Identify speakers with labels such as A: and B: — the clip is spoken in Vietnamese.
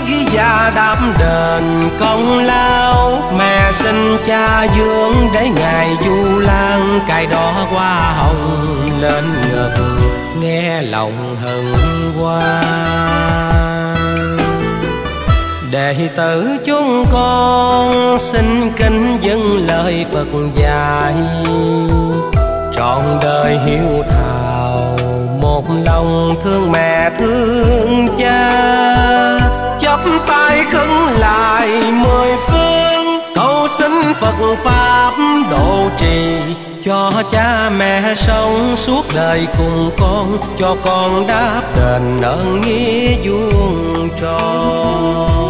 A: ghi già đáp đền công lao. Mẹ sinh cha dưỡng để ngày du lan, cài đỏ hoa hồng lên ngực nghe lòng hân hoan. Đệ tử chúng con xin kính dâng lời Phật dạy, trọn đời hiếu thảo một lòng thương mẹ thương cha. Chắp tay khấn lại mười phương, cầu xin Phật Pháp độ trì, cho cha mẹ sống suốt đời cùng con, cho con đáp đền ơn nghĩa vuông tròn.